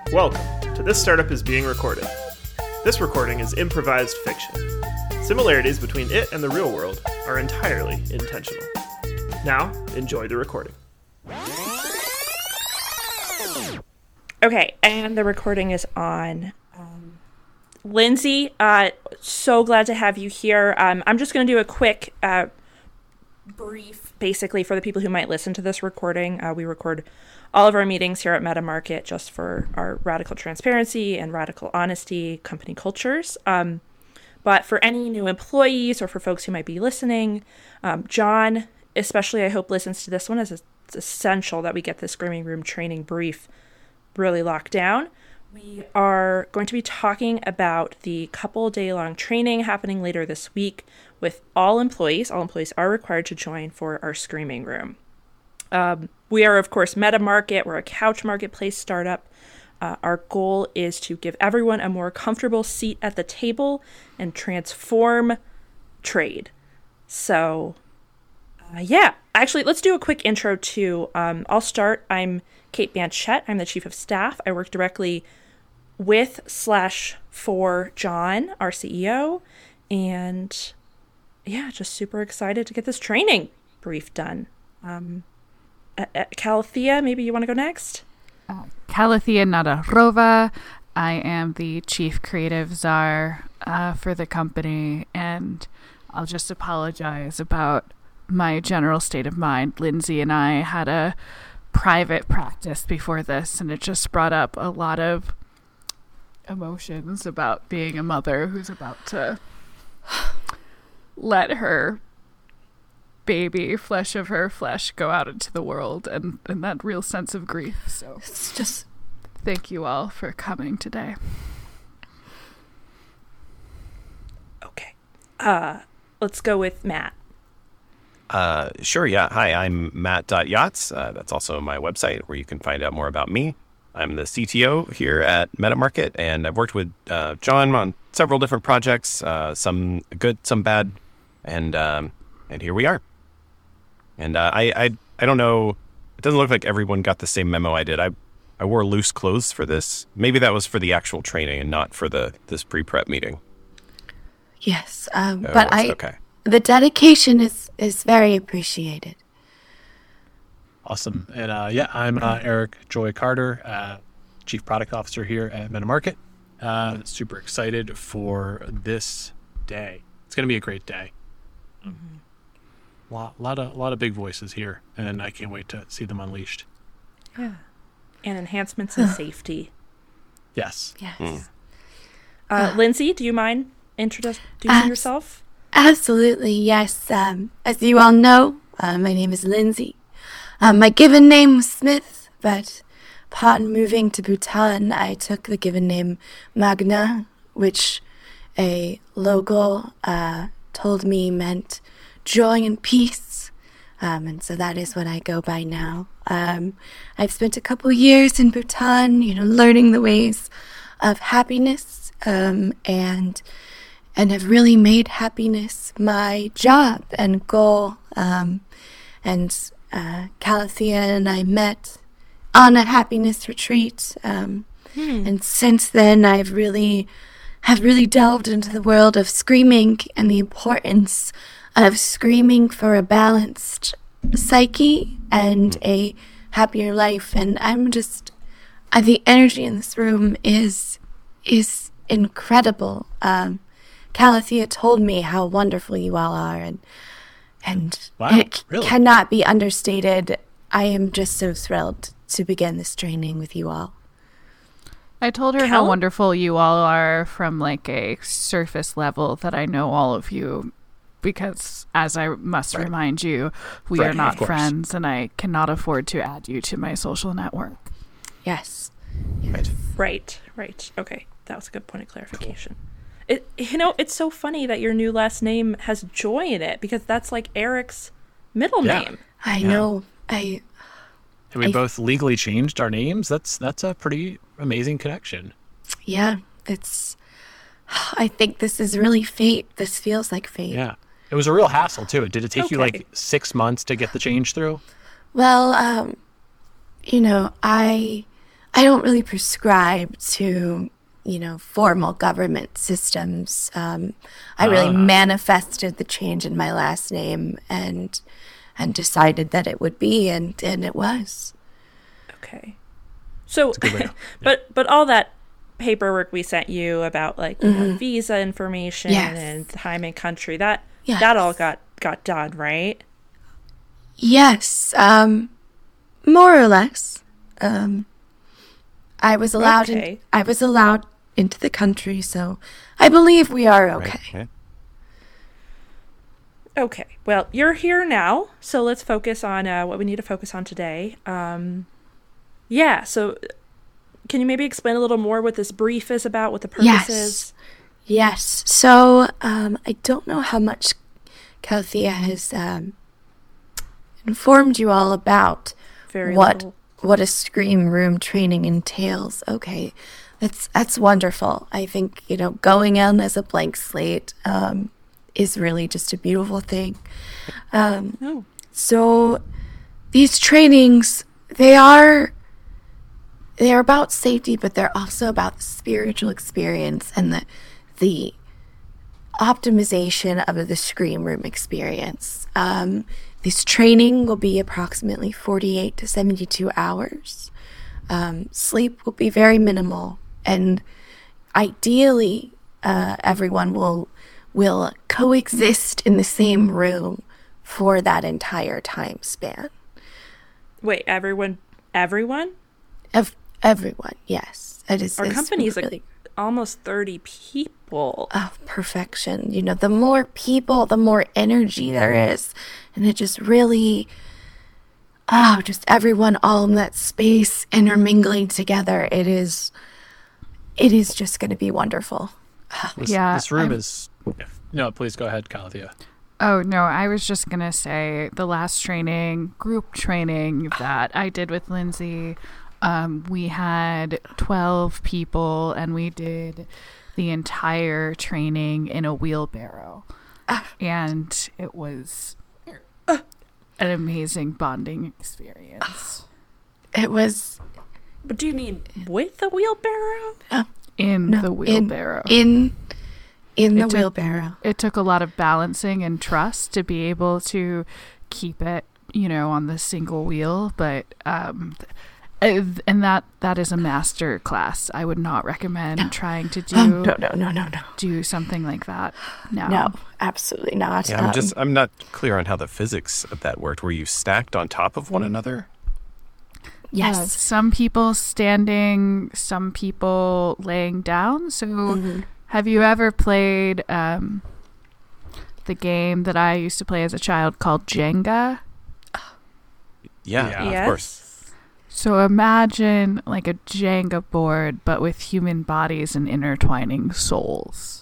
Welcome to This Startup is Being Recorded. This recording is improvised fiction. Similarities between it and the real world are entirely intentional. Now, enjoy the recording. Okay, and the recording is on. Lindsay, so glad to have you here. I'm just going to do a quick brief, basically, for the people who might listen to this recording. We record all of our meetings here at MetaMarket just for our radical transparency and radical honesty company cultures. But for any new employees or for folks who might be listening, John, especially, I hope listens to this one, as it's essential that we get the Screaming Room training brief really locked down. We are going to be talking about the couple-day-long training happening later this week with all employees. All employees are required to join for our Screaming Room. We are, of course, MetaMarket. We're a couch marketplace startup. Our goal is to give everyone a more comfortable seat at the table and transform trade. So, actually, let's do a quick intro too. I'll start. I'm Kate Banchette. I'm the Chief of Staff. I work directly with / for John, our CEO. And yeah, just super excited to get this training brief done. Calathea, maybe you want to go next? Calathea Nadarova. I am the Chief Creative Czar for the company, and I'll just apologize about my general state of mind. Lindsay and I had a private practice before this, and it just brought up a lot of emotions about being a mother who's about to let her baby, flesh of her flesh, go out into the world, and that real sense of grief. So it's just thank you all for coming today. Okay. Let's go with Matt. Sure, yeah. Hi, I'm Matt.Yachts. That's also my website where you can find out more about me. I'm the CTO here at MetaMarket, and I've worked with John on several different projects, some good, some bad, and here we are. And I don't know, it doesn't look like everyone got the same memo I did. I wore loose clothes for this. Maybe that was for the actual training and not for this pre-prep meeting. Yes, but okay. The dedication is very appreciated. Awesome. And I'm Eric Joy Carter, Chief Product Officer here at MetaMarket. Super excited for this day. It's going to be a great day. Mm-hmm. A lot of big voices here, and I can't wait to see them unleashed. Yeah. And enhancements in safety. Yes. Yes. Lindsay, do you mind introducing yourself? Absolutely, yes. As you all know, my name is Lindsay. My given name was Smith, but upon moving to Bhutan, I took the given name Magna, which a local told me meant joy and peace. And so that is what I go by now. I've spent a couple years in Bhutan, learning the ways of happiness, and have really made happiness my job and goal. And Calathea and I met on a happiness retreat. And since then, have really delved into the world of screaming and the importance of screaming for a balanced psyche and a happier life. And the energy in this room is incredible. Calathea told me how wonderful you all are, and wow, it really? Cannot be understated. I am just so thrilled to begin this training with you all. I told her how wonderful you all are from like a surface level, that I know all of you, because as I must remind you, we are not friends, and I cannot afford to add you to my social network. Yes. Right. Okay, that was a good point of clarification. Cool. It's so funny that your new last name has joy in it, because that's like Eric's middle name. I know. And we both legally changed our names. That's a pretty amazing connection. Yeah, I think this is really fate. This feels like fate. Yeah. It was a real hassle too. Did it take you like 6 months to get the change through? Well, I I don't really prescribe to, formal government systems. I really manifested the change in my last name and decided that it would be, and it was. Okay. So, good way to- but all that paperwork we sent you about visa information Yes. and time and country, that Yes. all got done, right? Yes, more or less. I was allowed. Okay. I was allowed into the country, so I believe we are okay. Right. Okay. Well, you're here now, so let's focus on what we need to focus on today. Yeah. So, can you maybe explain a little more what this brief is about, what the purpose is? Yes. So, I don't know how much Calthea has informed you all about Very what little. what a scream room training entails. Okay, that's wonderful. I think going in as a blank slate is really just a beautiful thing. Oh. So these trainings, they are about safety, but they're also about the spiritual experience and the optimization of the scream room experience. This training will be approximately 48 to 72 hours. Sleep will be very minimal, and ideally, everyone will coexist in the same room for that entire time span. Wait, everyone? Everyone, yes. Our company's really, almost 30 people. perfection. The more people, the more energy there is. And it just really, just everyone all in that space intermingling together. It is just going to be wonderful. This room is. No, please go ahead, Calthea. Oh, no, I was just going to say the last group training that I did with Lindsay, we had 12 people and we did the entire training in a wheelbarrow. And it was an amazing bonding experience. It was But do you mean with the wheelbarrow? In the wheelbarrow. In the It took- wheelbarrow. It took a lot of balancing and trust to be able to keep it, on the single wheel, but and that is a master class. I would not recommend trying to do No. do something like that. No, absolutely not. Yeah, I'm not clear on how the physics of that worked. Were you stacked on top of one another? Yes. Some people standing, some people laying down. So have you ever played the game that I used to play as a child called Jenga? Yeah, Yeah. of course. So imagine like a Jenga board, but with human bodies and intertwining souls.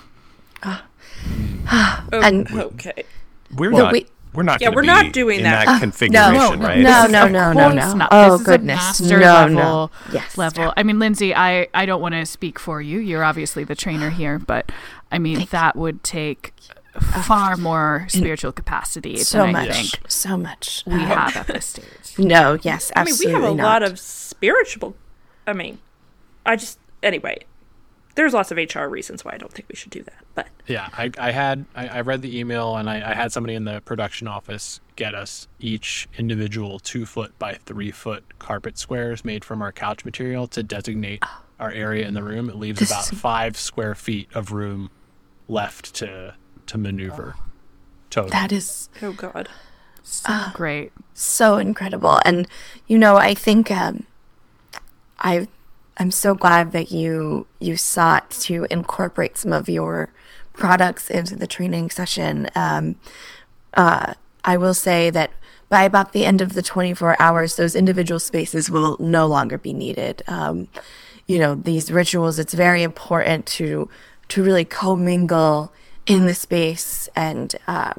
And Okay. We're No, not. We're not. Yeah, gonna we're be not doing in that. that configuration, right? no. Of course not. Oh, This is goodness. a master No, level. no. Yes. Level. I mean, Lindsay, I don't want to speak for you. You're obviously the trainer here, but I mean Thank that would take far more spiritual capacity so than I much. think So much. we have at this stage. No, yes, I mean, we absolutely have a not. lot of spiritual. Anyway, there's lots of HR reasons why I don't think we should do that. But Yeah, I read the email and I had somebody in the production office get us each individual 2-foot by 3-foot carpet squares made from our couch material to designate our area in the room. It leaves This about is- 5 square feet of room left to maneuver. Totally. That is oh god, So great. so incredible. And I think I'm so glad that you sought to incorporate some of your products into the training session. I will say that by about the end of the 24 hours, those individual spaces will no longer be needed. These rituals, it's very important to really commingle in the space and,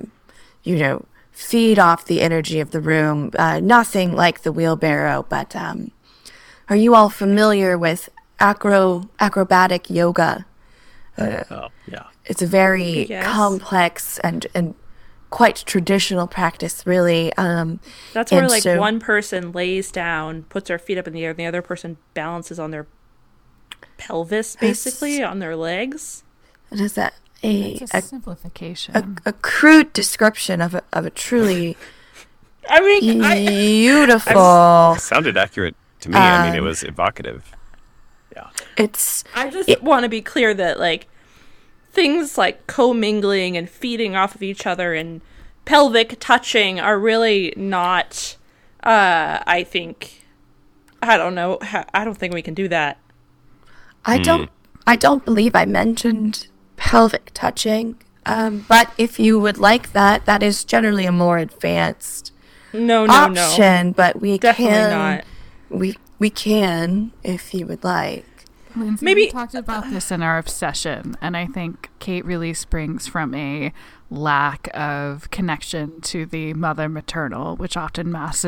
feed off the energy of the room. Nothing like the wheelbarrow, but are you all familiar with acrobatic yoga? Oh, yeah. It's a very Yes. complex and quite traditional practice, really. That's where and like so- one person lays down, puts their feet up in the air, and the other person balances on their pelvis, basically on their legs. It is a It's a simplification. a crude description of a truly I mean, beautiful. Sounded accurate to me. I mean, it was evocative. Yeah. It's I just want to be clear that like things like commingling and feeding off of each other and pelvic touching are really not. I think. I don't know. I don't think we can do that. I don't believe I mentioned pelvic touching. But if you would like that, that is generally a more advanced No, option. But we Definitely can not. we can if you would like. Lindsay, Maybe- we talked about this in our obsession, and I think Kate really springs from a lack of connection to the mother maternal, which often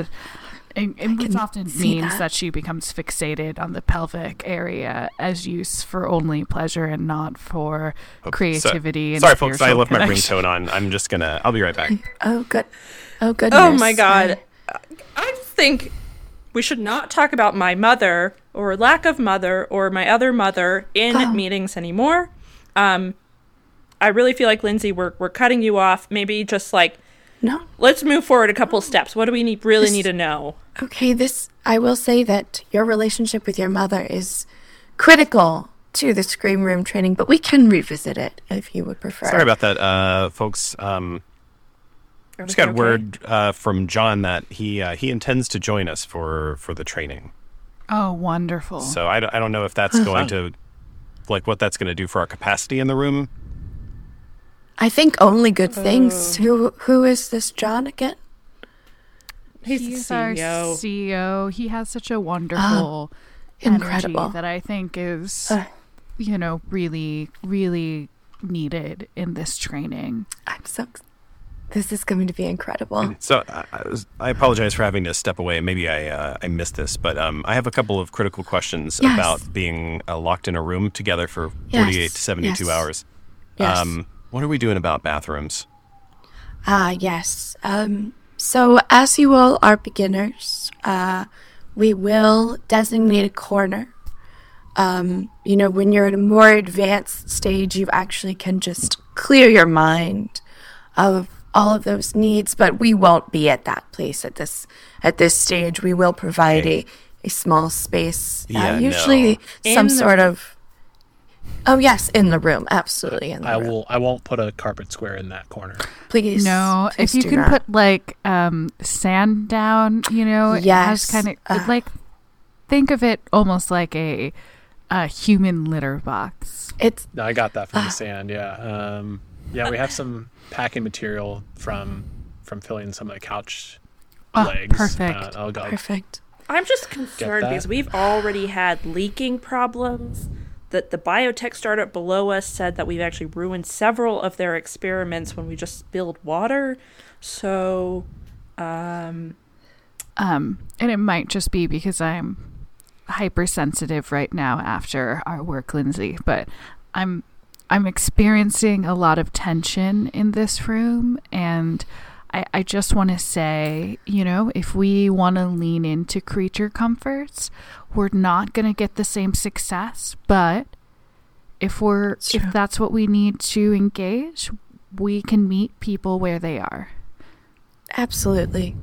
which often see means that. that she becomes fixated on the pelvic area as use for only pleasure and not for creativity. And Sorry, folks. I spiritual left my connection. ringtone on. I'll be right back. Oh good. Oh goodness. Oh my god. I just think we should not talk about my mother or lack of mother or my other mother in meetings anymore. I really feel like, Lindsay, we're cutting you off. Maybe just like, No. let's move forward a couple steps. What do we need to know? Okay, I will say that your relationship with your mother is critical to the Scream Room training, but we can revisit it if you would prefer. Sorry about that, folks. Just got word from John that he intends to join us for the training. Oh, wonderful. So I don't know if that's going to, like, what that's going to do for our capacity in the room. I think only good things. Who is this John again? He's the our CEO. CEO. He has such a wonderful incredible. energy that I think is, really, really needed in this training. This is going to be incredible. So I apologize for having to step away. Maybe I missed this, but I have a couple of critical questions Yes. about being locked in a room together for Yes. 48 to 72 Yes. hours. Yes. What are we doing about bathrooms? Yes. So as you all are beginners, we will designate a corner. When you're at a more advanced stage, you actually can just clear your mind of all of those needs, but we won't be at that place at this stage. We will provide a small space, usually some sort of. Oh yes, in the room, absolutely in the room. I won't put a carpet square in that corner. Please, No, if please you do can not. put like sand down, it has Yes. kind of like think of it almost like a human litter box. It's No, I got that from the sand. Yeah. We have some packing material from filling some of the couch legs. Perfect. I'll go. perfect. I'm just concerned that? because we've already had leaking problems. That the biotech startup below us said that we've actually ruined several of their experiments when we just spilled water. So, And it might just be because I'm hypersensitive right now after our work, Lindsay, but I'm experiencing a lot of tension in this room, and I just want to say, if we want to lean into creature comforts, we're not going to get the same success, but if that's what we need to engage, we can meet people where they are. Absolutely.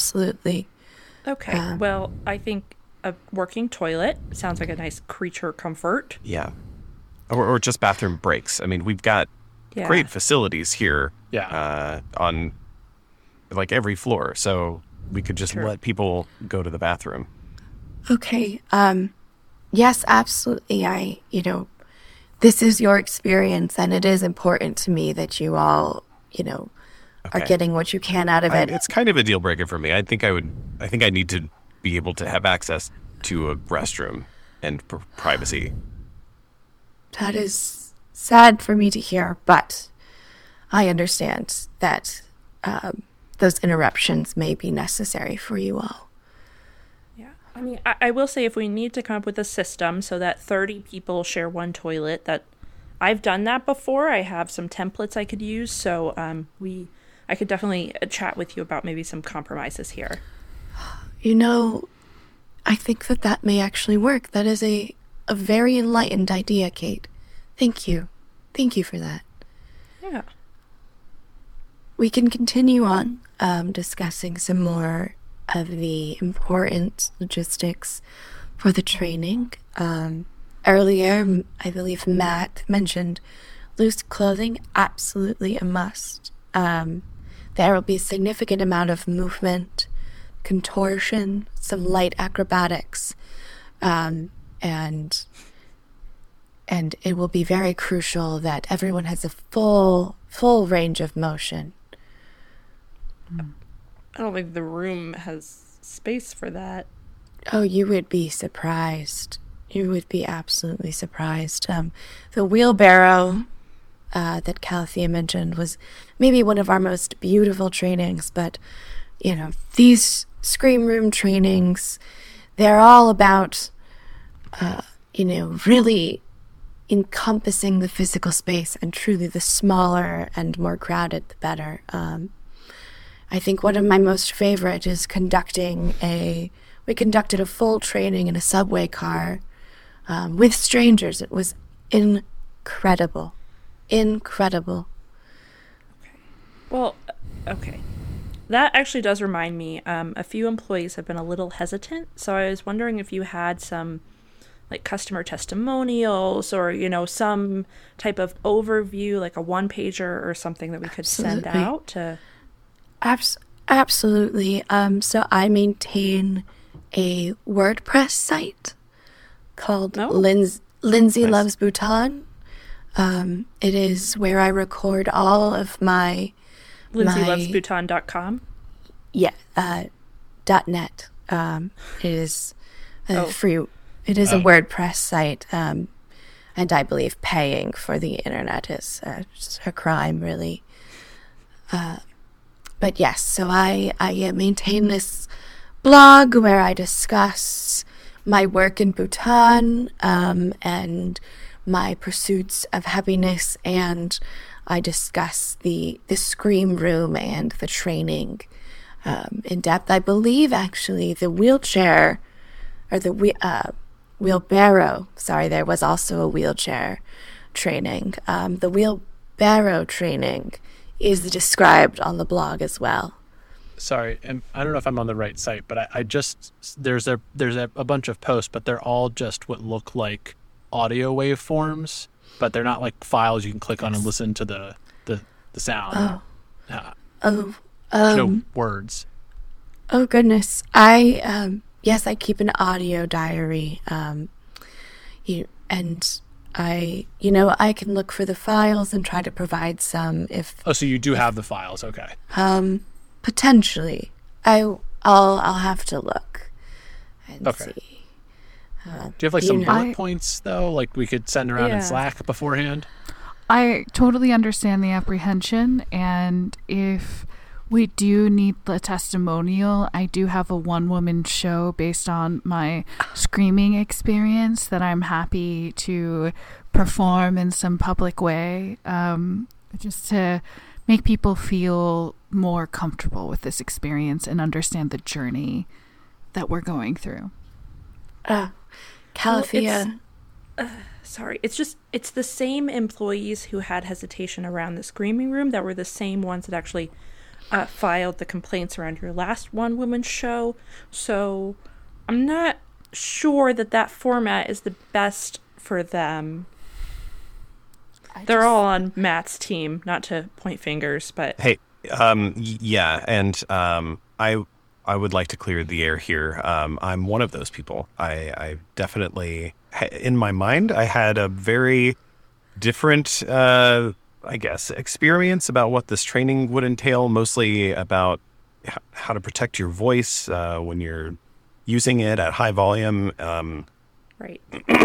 okay. Well, I think a working toilet sounds like a nice creature comfort. Yeah. Or just bathroom breaks. I mean, we've got Yeah. great facilities here Yeah. on like every floor. So we could just let people go to the bathroom. Okay. Yes, absolutely. This is your experience, and it is important to me that you all, are Okay. getting what you can out of it. It's kind of a deal breaker for me. I think I need to be able to have access to a restroom and privacy. That is sad for me to hear, but I understand that those interruptions may be necessary for you all. Yeah. I mean, I will say if we need to come up with a system so that 30 people share one toilet, that I've done that before. I have some templates I could use. So I could definitely chat with you about maybe some compromises here. You know, I think that may actually work. That is a very enlightened idea, Kate. Thank you. Thank you for that. Yeah. We can continue on discussing some more of the important logistics for the training. Earlier, I believe Matt mentioned loose clothing, absolutely a must. There will be a significant amount of movement, contortion, some light acrobatics, and it will be very crucial that everyone has a full range of motion. I don't think the room has space for that. Oh, you would be surprised. You would be absolutely surprised. The wheelbarrow that Calathea mentioned was maybe one of our most beautiful trainings, but, you know, these Scream Room trainings, they're all about, really encompassing the physical space, and truly the smaller and more crowded, the better. I think one of my most favorite is we conducted a full training in a subway car with strangers. It was incredible. Incredible. Well, okay. That actually does remind me, a few employees have been a little hesitant, so I was wondering if you had some like customer testimonials or, some type of overview, like a one-pager or something that we could send out to... Absolutely. So I maintain a WordPress site called Lindsay Loves Bhutan. It is where I record all of my... LindsayLovesBhutan.com? Yeah, .net. It is free. It is a WordPress site, and I believe paying for the internet is just a crime, really. But yes, so I maintain this blog where I discuss my work in Bhutan and my pursuits of happiness, and I discuss the Scream Room and the training in depth. I believe, actually, the wheelchair, or the wheelbarrow, sorry, there was also a wheelchair training. The wheelbarrow training is described on the blog as well. Sorry, and I don't know if I'm on the right site, but I just, there's a bunch of posts, but they're all just what look like audio waveforms, but they're not like files you can click on and listen to the sound. No words. Oh goodness. I keep an audio diary. I can look for the files and try to provide some if... Oh, so you do have the files, okay. Potentially. I'll have to look and see. Do you have like some bullet points though, like we could send around in Slack beforehand? I totally understand the apprehension, and if we do need the testimonial, I do have a one-woman show based on my screaming experience that I'm happy to perform in some public way, just to make people feel more comfortable with this experience and understand the journey that we're going through. Calathea. Sorry, it's the same employees who had hesitation around the Screaming Room that were the same ones that actually filed the complaints around your last one-woman show. So I'm not sure that format is the best for them. They're all on Matt's team, not to point fingers, but... Hey, yeah, and I would like to clear the air here. I'm one of those people. I definitely, in my mind, I had a very different, experience about what this training would entail, mostly about how to protect your voice when you're using it at high volume. Right.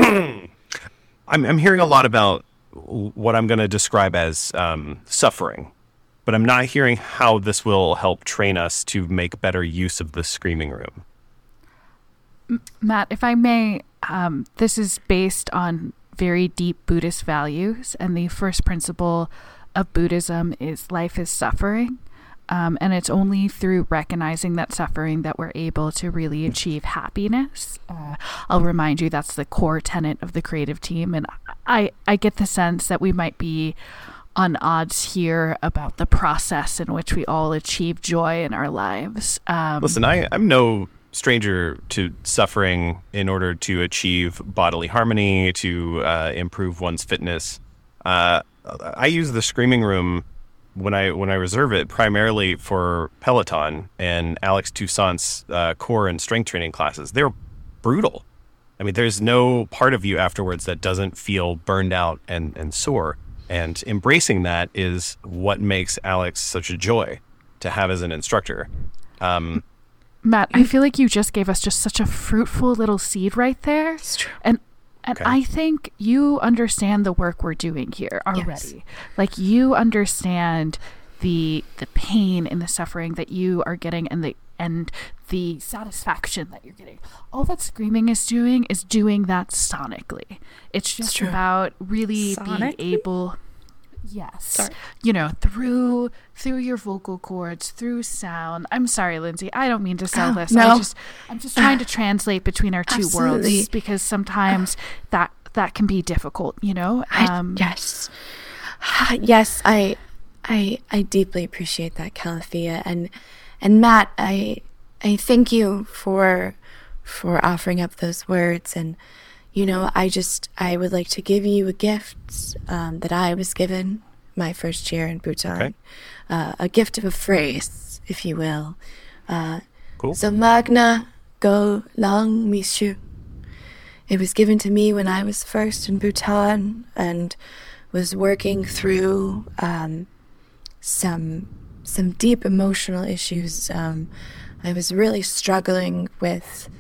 I'm hearing a lot about what I'm going to describe as suffering. But I'm not hearing how this will help train us to make better use of the Screaming Room. Matt, if I may, this is based on very deep Buddhist values, and the first principle of Buddhism is life is suffering. And it's only through recognizing that suffering that we're able to really achieve happiness. I'll remind you that's the core tenet of the creative team. And I get the sense that we might be on odds here about the process in which we all achieve joy in our lives. Listen, I'm no stranger to suffering in order to achieve bodily harmony, to improve one's fitness. I use the Screaming Room when I reserve it primarily for Peloton and Alex Toussaint's core and strength training classes. They're brutal. I mean, there's no part of you afterwards that doesn't feel burned out and sore. And embracing that is what makes Alex such a joy to have as an instructor. Matt, I feel like you just gave us just such a fruitful little seed right there. It's true. And Okay. I think you understand the work we're doing here already. Yes. Like, you understand the pain and the suffering that you are getting and the satisfaction that you're getting. All that Screaming is doing that sonically. It's just true. about really Sonically? being able, yes, Sorry. you know, through your vocal cords, through sound. I'm sorry, Lindsay, I don't mean to sell this. no. I'm just trying to translate between our two Absolutely. worlds, because sometimes that can be difficult, you know. Yes, yes, I deeply appreciate that, Calafia, and Matt, I thank you for offering up those words, and you know, I would like to give you a gift that I was given my first year in Bhutan, Okay. A gift of a phrase, if you will. Cool. So Magna Go Lang Mishu. It was given to me when I was first in Bhutan and was working through some deep emotional issues. I was really struggling with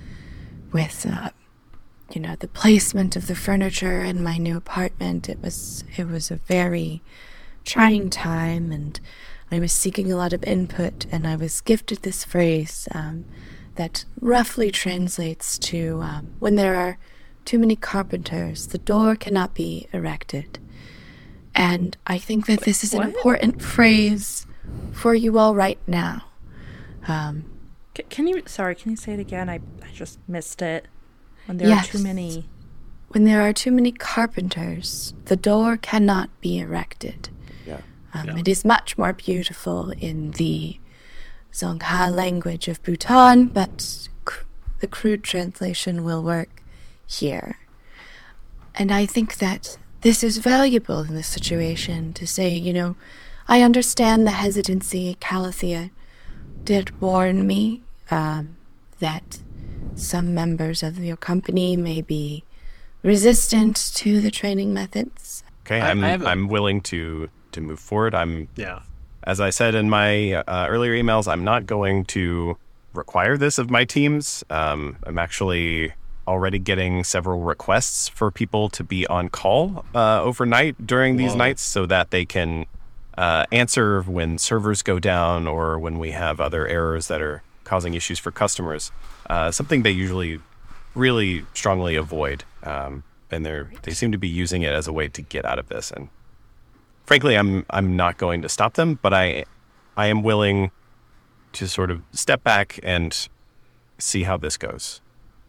you know, the placement of the furniture in my new apartment. It was a very trying time, and I was seeking a lot of input, and I was gifted this phrase that roughly translates to when there are too many carpenters, the door cannot be erected. And I think that this is an What? important phrase for you all right now. Can you say it again? I just missed it. When there are too Yes. many. When there are too many carpenters, the door cannot be erected. Yeah. It is much more beautiful in the Zongha language of Bhutan, but the crude translation will work here. And I think that this is valuable in this situation to say, you know, I understand the hesitancy. Calathea did warn me that some members of your company may be resistant to the training methods. Okay, I'm willing to move forward. Yeah. As I said in my earlier emails, I'm not going to require this of my teams. I'm actually already getting several requests for people to be on call overnight during these nights so that they can answer when servers go down or when we have other errors that are causing issues for customers. Something they usually really strongly avoid. And they seem to be using it as a way to get out of this. And frankly, I'm not going to stop them, but I am willing to sort of step back and see how this goes.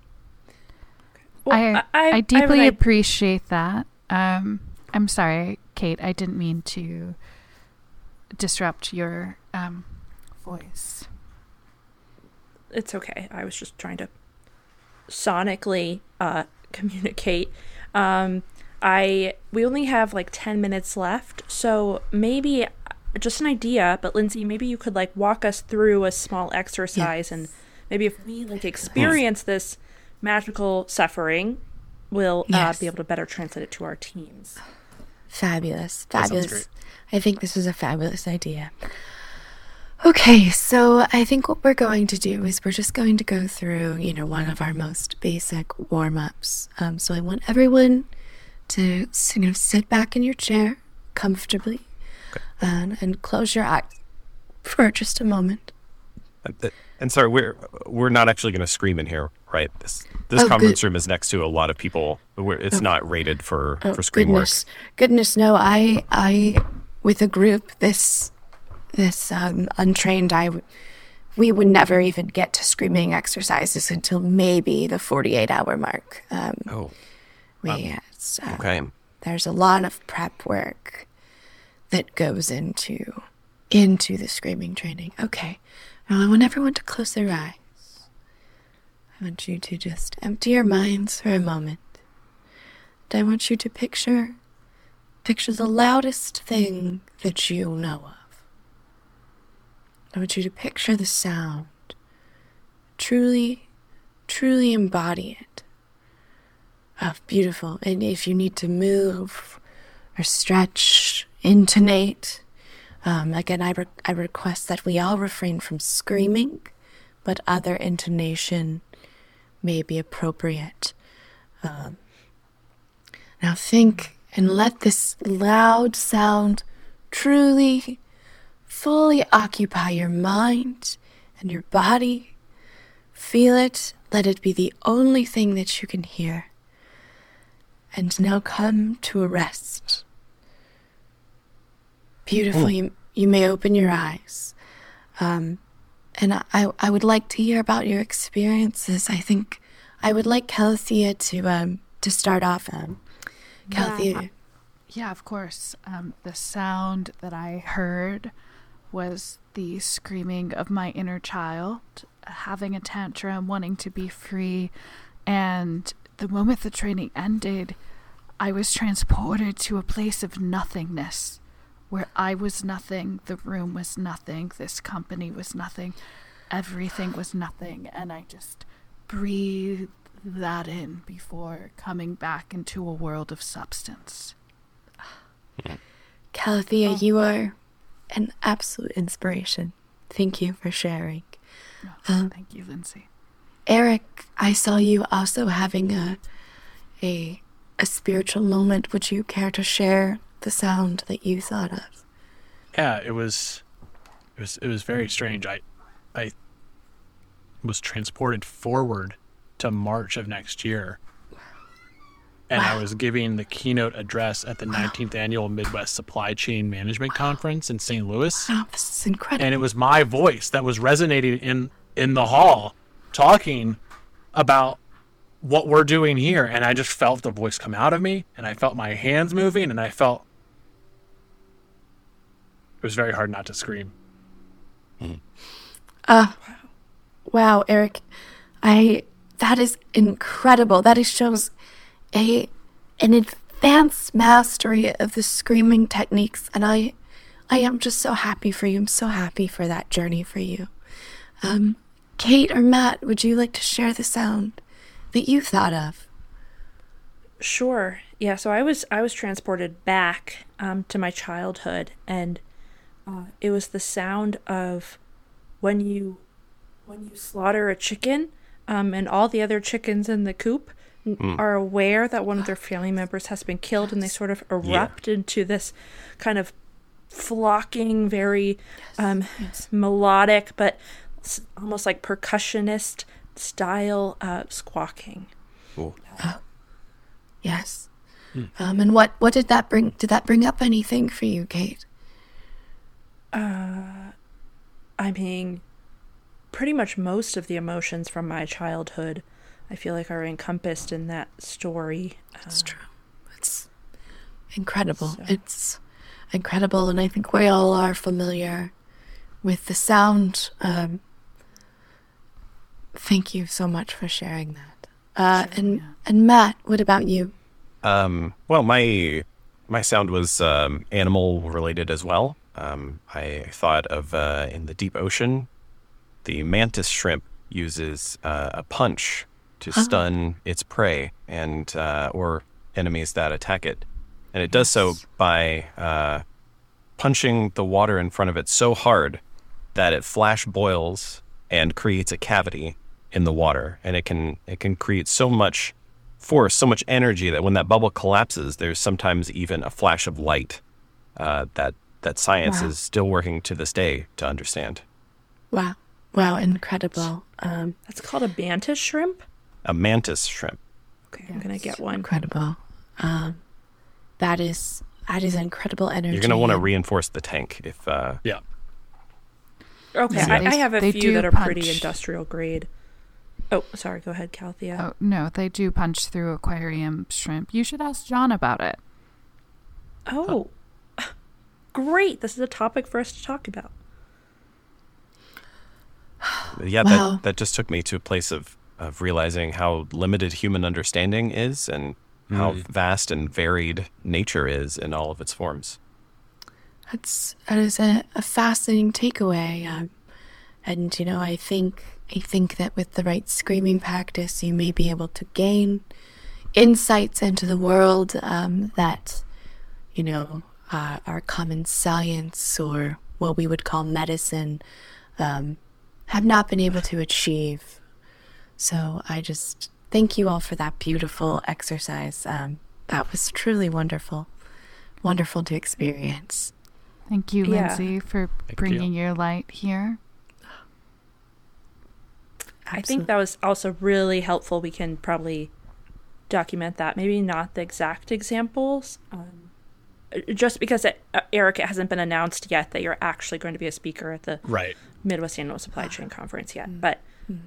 Well, I have deeply an appreciate that. I'm sorry, Kate, I didn't mean to disrupt your voice. It's okay. I was just trying to sonically communicate. We only have like 10 minutes left, so maybe just an idea, but Lindsay, maybe you could like walk us through a small exercise, and maybe if we like experience this magical suffering, we'll Yes. be able to better translate it to our teams. Fabulous. That sounds Fabulous. great. I think this is a fabulous idea. Okay, so I think what we're going to do is we're just going to go through, you know, one of our most basic warm-ups. So I want everyone to sit back in your chair comfortably and close your eyes for just a moment. And sorry, we're not actually going to scream in here, right? This Oh, conference good. room is next to a lot of people. It's not rated for scream work. Goodness, no, I with a group this this untrained eye, we would never even get to screaming exercises until maybe the 48-hour mark. Okay. There's a lot of prep work that goes into the screaming training. Okay, now I want everyone to close their eyes. I want you to just empty your minds for a moment. And I want you to picture the loudest thing that you know of. I want you to picture the sound. Truly embody it. Oh, beautiful. And if you need to move or stretch, intonate, again, I request that we all refrain from screaming, but other intonation may be appropriate. Now think and let this loud sound truly, fully occupy your mind and your body. Feel it. Let it be the only thing that you can hear. And now come to a rest. Beautiful. You may open your eyes. And I would like to hear about your experiences. I think I would like Calithea to start off. Calithea. Yeah, of course. The sound that I heard was the screaming of my inner child, having a tantrum, wanting to be free. And the moment the training ended, I was transported to a place of nothingness, where I was nothing, the room was nothing, this company was nothing, everything was nothing, and I just breathed that in before coming back into a world of substance. Calithea, you are an absolute inspiration. Thank you for sharing. Thank you, Lindsay. Eric, I saw you also having a spiritual moment. Would you care to share the sound that you thought of? Yeah, it was very strange. I was transported forward to March of next year. And I was giving the keynote address at the 19th Annual Midwest Supply Chain Management Conference in St. Louis. Oh, this is incredible. And it was my voice that was resonating in the hall, talking about what we're doing here. And I just felt the voice come out of me, and I felt my hands moving, and I felt it was very hard not to scream. Wow, Eric. That is incredible. That shows an advanced mastery of the screaming techniques, and I am just so happy for you. I'm so happy for that journey for you. Kate or Matt, would you like to share the sound that you thought of? Sure. Yeah, so I was transported back to my childhood, and it was the sound of when you slaughter a chicken, and all the other chickens in the coop are aware that one of their family members has been killed, and they sort of erupt into this kind of flocking, very melodic, but almost like percussionist style squawking. Cool. Yes. And what did that bring? Did that bring up anything for you, Kate? I mean, pretty much most of the emotions from my childhood, I feel like, are encompassed in that story. That's true. It's incredible. It's incredible, and I think we all are familiar with the sound. Thank you so much for sharing that. And Matt, what about you? Well, my sound was animal related as well. I thought of in the deep ocean, the mantis shrimp uses a punch to stun its prey and or enemies that attack it, and it does so by punching the water in front of it so hard that it flash boils and creates a cavity in the water, and it can create so much force, so much energy that when that bubble collapses, there's sometimes even a flash of light that science is still working to this day to understand. Wow, incredible. That's called a mantis shrimp? A mantis shrimp. Okay, I'm going to get one. Incredible. That is incredible energy. You're going to want to reinforce the tank if Yeah. Okay, Yeah, I have a they few do that are pretty punch. industrial grade. Oh, sorry. Go ahead, Calthea. Oh, no, they do punch through aquarium shrimp. You should ask John about it. Oh, great. This is a topic for us to talk about. Yeah, Wow. that just took me to a place of realizing how limited human understanding is and how vast and varied nature is in all of its forms. That is a fascinating takeaway. And, I think that with the right screaming practice, you may be able to gain insights into the world that, our common science or what we would call medicine have not been able to achieve. So I just thank you all for that beautiful exercise. That was truly wonderful. Wonderful to experience. Thank you, Yeah. Lindsay, for bringing your light here. I think that was also really helpful. We can probably document that. Maybe not the exact examples, just because Eric, it hasn't been announced yet that you're actually going to be a speaker at the Right. Midwest Annual Supply Chain Conference yet. But,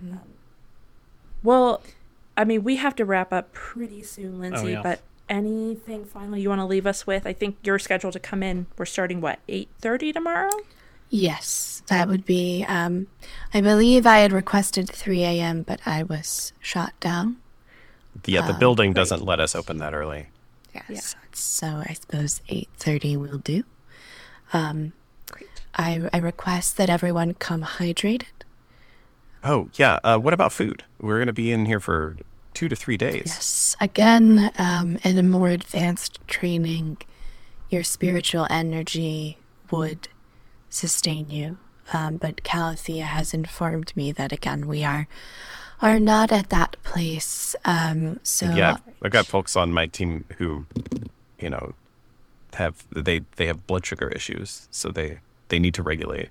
well, I mean, we have to wrap up pretty soon, Lindsay. yeah. But anything final you want to leave us with? I think you're scheduled to come in. We're starting, 8:30 tomorrow? Yes, that would be, I believe I had requested 3 a.m., but I was shot down. Yeah, the building doesn't let us open that early. Yes. So I suppose 8:30 will do. Great. I request that everyone come hydrated. Oh, yeah. What about food? We're going to be in here for 2 to 3 days. Yes. Again, in a more advanced training, your spiritual energy would sustain you. But Calithea has informed me that, again, we are not at that place. So Yeah, I've got folks on my team who, have blood sugar issues, so they need to regulate.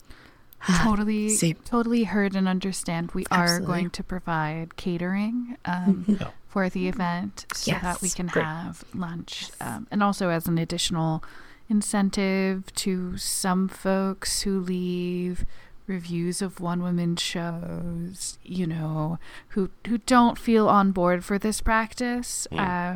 Totally heard and understand. We are Absolutely. going to provide catering for the event so that we Yes. can have lunch. And also as an additional incentive to some folks who leave reviews of one-woman shows, who don't feel on board for this practice.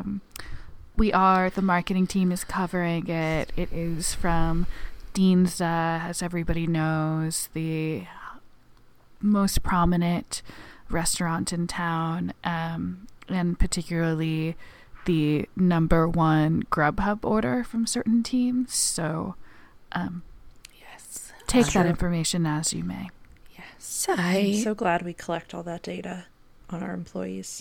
The marketing team is covering it. It is from Dienza, as everybody knows, the most prominent restaurant in town, and particularly the #1 Grubhub order from certain teams. So yes. take that information as you may. Yes. I'm so glad we collect all that data on our employees.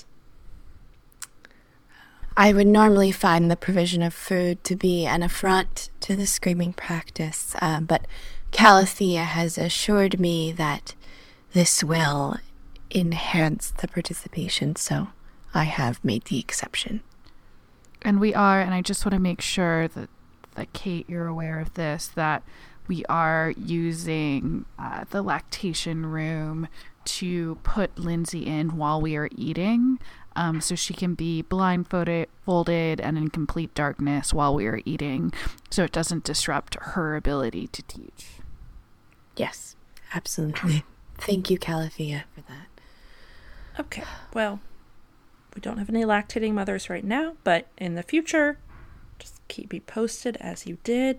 I would normally find the provision of food to be an affront to the screaming practice, but Calithea has assured me that this will enhance the participation, so I have made the exception. And I just want to make sure that Kate, you're aware of this, that we are using the lactation room to put Lindsay in while we are eating, so she can be blindfolded and in complete darkness while we are eating, so it doesn't disrupt her ability to teach. Yes, absolutely. Thank you, Calithea, for that. Okay, well, we don't have any lactating mothers right now, but in the future, just keep me posted as you did.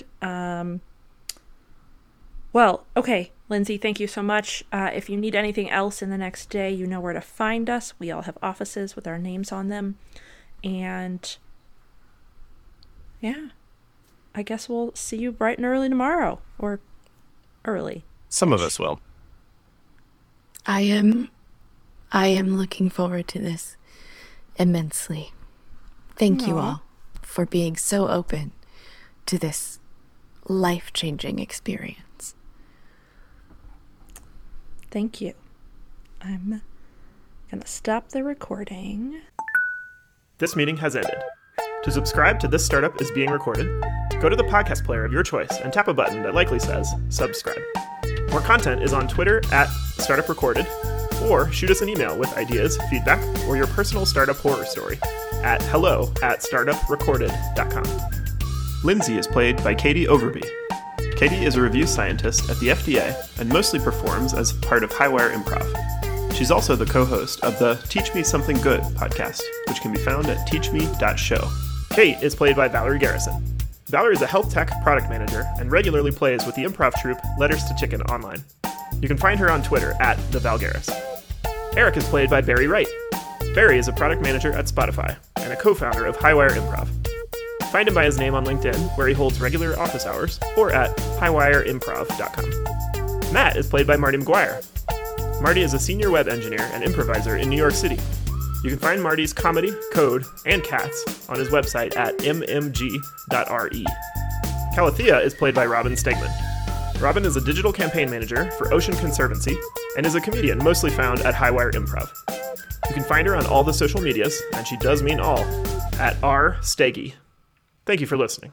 Well, okay, Lindsay, thank you so much. If you need anything else in the next day, you know where to find us. We all have offices with our names on them. And yeah, I guess we'll see you bright and early tomorrow, or early. Some of us will. I am looking forward to this immensely. Thank you all for being so open to this life-changing experience. Thank you. I'm going to stop the recording. This meeting has ended. To subscribe to This Startup is Being Recorded, go to the podcast player of your choice and tap a button that likely says subscribe. More content is on Twitter @StartupRecorded, or shoot us an email with ideas, feedback, or your personal startup horror story at hello@startuprecorded.com. Lindsay is played by Katie Overby. Katie is a review scientist at the FDA and mostly performs as part of Highwire Improv. She's also the co-host of the Teach Me Something Good podcast, which can be found at teachme.show. Kate is played by Valerie Garrison. Valerie is a health tech product manager and regularly plays with the improv troupe Letters to Chicken online. You can find her on Twitter at @TheValGarris. Eric is played by Barry Wright. Barry is a product manager at Spotify and a co-founder of Highwire Improv. Find him by his name on LinkedIn, where he holds regular office hours, or at highwireimprov.com. Matt is played by Marty McGuire. Marty is a senior web engineer and improviser in New York City. You can find Marty's comedy, code, and cats on his website at mmg.re. Calathea is played by Robin Stegman. Robin is a digital campaign manager for Ocean Conservancy and is a comedian mostly found at Highwire Improv. You can find her on all the social medias, and she does mean all, at @rstegi. Thank you for listening.